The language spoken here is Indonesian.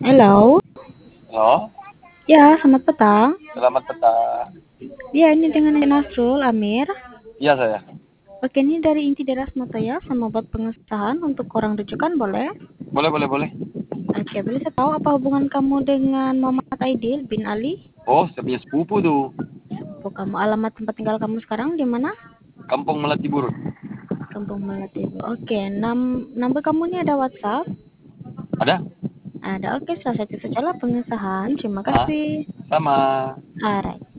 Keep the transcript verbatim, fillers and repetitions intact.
Halo. Halo, Ya, selamat petang. selamat petang. Ya, ini dengan Nasrul Amir. Iya saya. Oke, ini dari Inti Deras Mata ya, sama buat pengesahan untuk orang rujukan boleh? Boleh, boleh, boleh. Oke, boleh saya tahu apa hubungan kamu dengan Muhammad Aidil bin Ali? Oh, saya punya sepupu tuh. Sepupu kamu, alamat tempat tinggal kamu sekarang di mana? Kampung Melatibur. Kampung Melati. Oke, nam number kamu ini ada WhatsApp? Ada? Ada. Oke, salah satu sajalah pengesahan. Terima Ah, kasih. sama. Alright.